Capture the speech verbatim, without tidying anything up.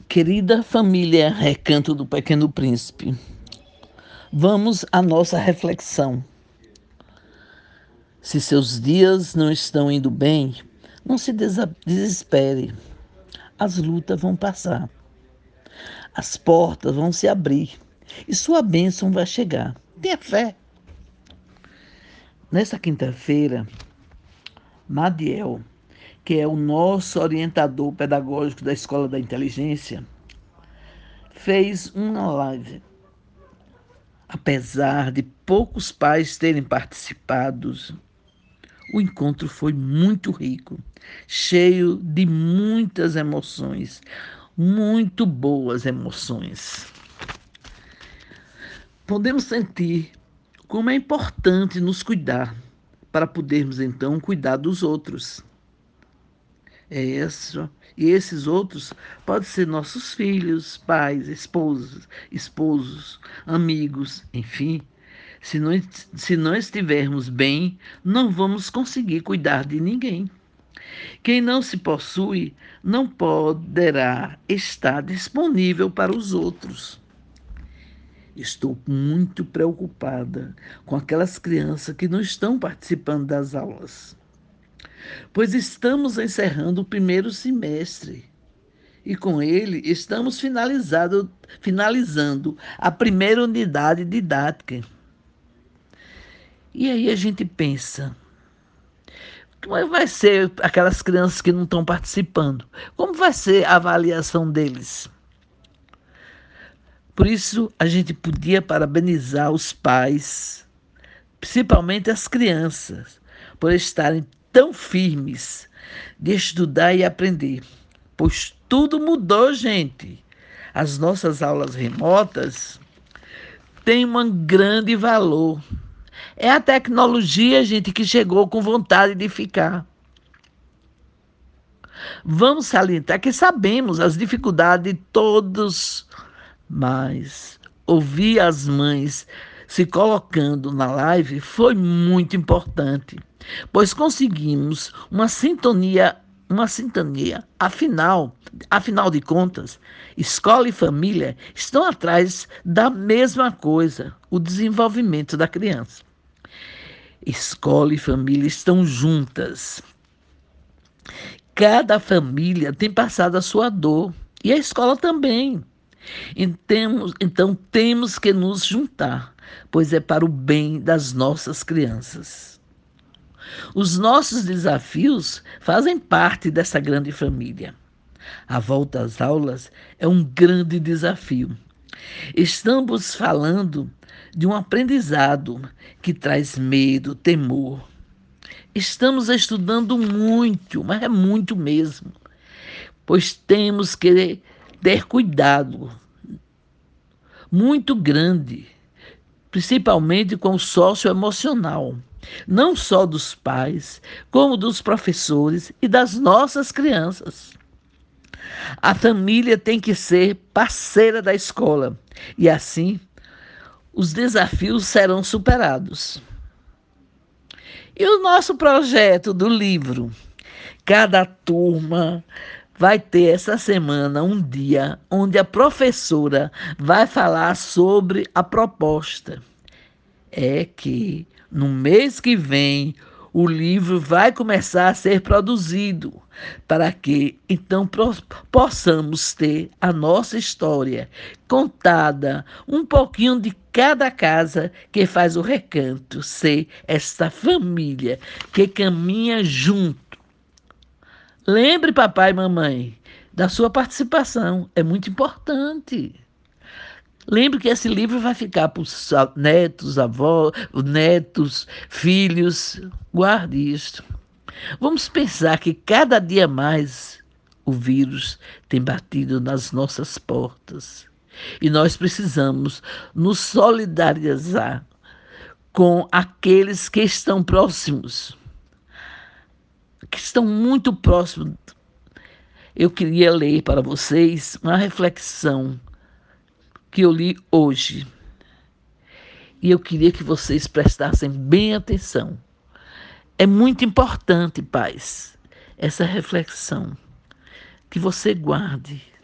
Querida família Recanto do Pequeno Príncipe, vamos à nossa reflexão. Se seus dias não estão indo bem, não se desa- desespere. As lutas vão passar, as portas vão se abrir e sua bênção vai chegar. Tenha fé. Nesta quinta-feira, Madiel, que é o nosso orientador pedagógico da Escola da Inteligência, fez uma live. Apesar de poucos pais terem participado, o encontro foi muito rico, cheio de muitas emoções, muito boas emoções. Podemos sentir como é importante nos cuidar, para podermos então cuidar dos outros. É isso. E esses outros podem ser nossos filhos, pais, esposos, esposos, amigos, enfim. Se não, se não estivermos bem, não vamos conseguir cuidar de ninguém. Quem não se possui não poderá estar disponível para os outros. Estou muito preocupada com aquelas crianças que não estão participando das aulas, pois estamos encerrando o primeiro semestre e com ele estamos finalizado, finalizando a primeira unidade didática. E aí a gente pensa, como vai ser aquelas crianças que não estão participando? Como vai ser a avaliação deles? Por isso, a gente podia parabenizar os pais, principalmente as crianças, por estarem tão firmes de estudar e aprender. Pois tudo mudou, gente. As nossas aulas remotas têm um grande valor. É a tecnologia, gente, que chegou com vontade de ficar. Vamos salientar que sabemos as dificuldades de todos, mas ouvir as mães se colocando na live foi muito importante, pois conseguimos uma sintonia, uma sintonia. Afinal, afinal de contas, escola e família estão atrás da mesma coisa, o desenvolvimento da criança. Escola e família estão juntas. Cada família tem passado a sua dor e a escola também. Então, então temos que nos juntar, pois é para o bem das nossas crianças. Os nossos desafios fazem parte dessa grande família. A volta às aulas é um grande desafio. Estamos falando de um aprendizado que traz medo, temor. Estamos estudando muito, mas é muito mesmo, pois temos que ter cuidado muito grande, principalmente com o socioemocional, não só dos pais, como dos professores e das nossas crianças. A família tem que ser parceira da escola e assim os desafios serão superados. E o nosso projeto do livro? Cada turma vai ter essa semana um dia onde a professora vai falar sobre a proposta. É que no mês que vem o livro vai começar a ser produzido para que então possamos ter a nossa história contada, um pouquinho de cada casa que faz o recanto ser esta família que caminha junto. Lembre, papai e mamãe, da sua participação, é muito importante. Lembre que esse livro vai ficar para os netos, avós, netos, filhos. Guarde isso. Vamos pensar que cada dia mais o vírus tem batido nas nossas portas. E nós precisamos nos solidarizar com aqueles que estão próximos, que estão muito próximos. Eu queria ler para vocês uma reflexão que eu li hoje. E eu queria que vocês prestassem bem atenção. É muito importante, pais, essa reflexão. Que você guarde